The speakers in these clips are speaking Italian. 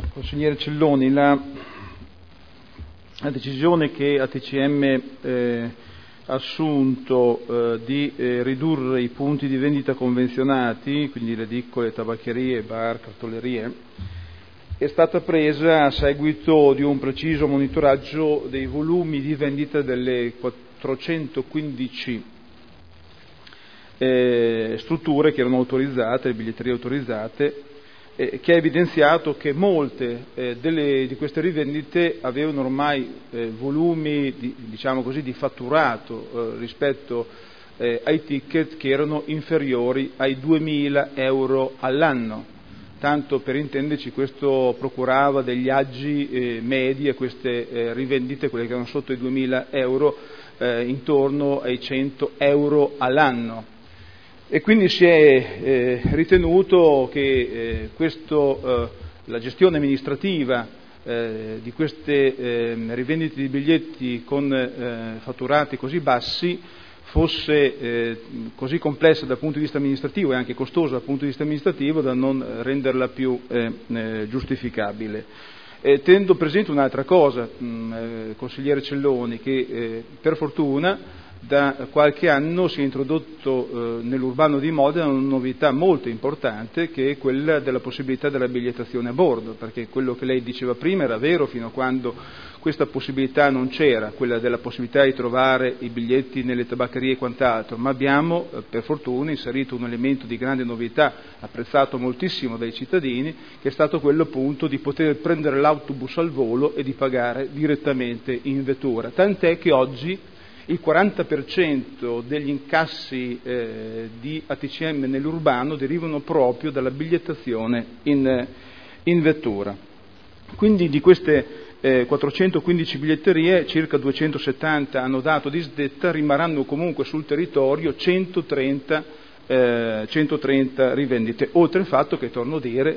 Consigliere Celloni, la decisione che ATCM ha assunto di ridurre i punti di vendita convenzionati, quindi le edicole, tabaccherie, bar, cartolerie, è stata presa a seguito di un preciso monitoraggio dei volumi di vendita delle 415 strutture che erano autorizzate, le biglietterie autorizzate, che ha evidenziato che molte di queste rivendite avevano ormai volumi di fatturato rispetto ai ticket che erano inferiori ai 2.000 euro all'anno. Tanto per intenderci, questo procurava degli aggi medi a queste rivendite, quelle che erano sotto i 2.000 euro, intorno ai 100 euro all'anno. E quindi si è ritenuto che la gestione amministrativa di queste rivendite di biglietti con fatturati così bassi fosse così complessa dal punto di vista amministrativo e anche costosa dal punto di vista amministrativo da non renderla più giustificabile. Tenendo presente un'altra cosa, consigliere Celloni, che per fortuna da qualche anno si è introdotto nell'urbano di Modena una novità molto importante, che è quella della possibilità della bigliettazione a bordo, perché quello che lei diceva prima era vero fino a quando questa possibilità non c'era, quella della possibilità di trovare i biglietti nelle tabaccherie e quant'altro, ma abbiamo per fortuna inserito un elemento di grande novità, apprezzato moltissimo dai cittadini, che è stato quello appunto di poter prendere l'autobus al volo e di pagare direttamente in vettura, tant'è che oggi il 40% degli incassi di ATCM nell'urbano derivano proprio dalla bigliettazione in vettura. Quindi di queste 415 biglietterie, circa 270 hanno dato disdetta, rimarranno comunque sul territorio 130 rivendite, oltre al fatto che, torno a dire,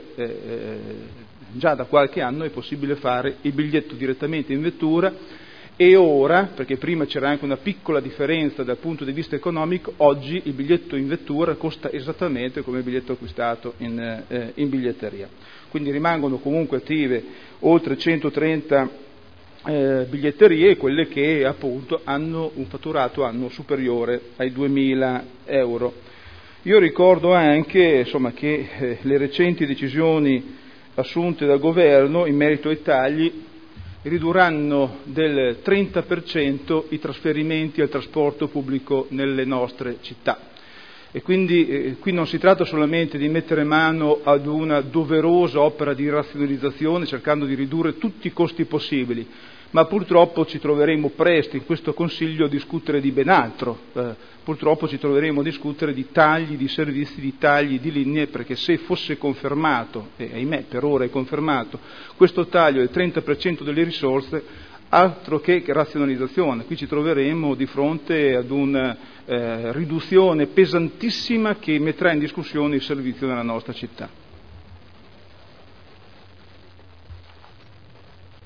già da qualche anno è possibile fare il biglietto direttamente in vettura. E ora, perché prima c'era anche una piccola differenza dal punto di vista economico, oggi il biglietto in vettura costa esattamente come il biglietto acquistato in biglietteria. Quindi rimangono comunque attive oltre 130 biglietterie, quelle che appunto hanno un fatturato annuo superiore ai 2.000 euro. Io ricordo anche che le recenti decisioni assunte dal Governo in merito ai tagli ridurranno del 30% i trasferimenti al trasporto pubblico nelle nostre città. E quindi qui non si tratta solamente di mettere mano ad una doverosa opera di razionalizzazione cercando di ridurre tutti i costi possibili, ma purtroppo ci troveremo presto in questo Consiglio a discutere di ben altro. Purtroppo ci troveremo a discutere di tagli di servizi, di tagli di linee, perché se fosse confermato, e ahimè per ora è confermato, questo taglio del 30% delle risorse, altro che razionalizzazione, qui ci troveremo di fronte ad una riduzione pesantissima che metterà in discussione il servizio nella nostra città.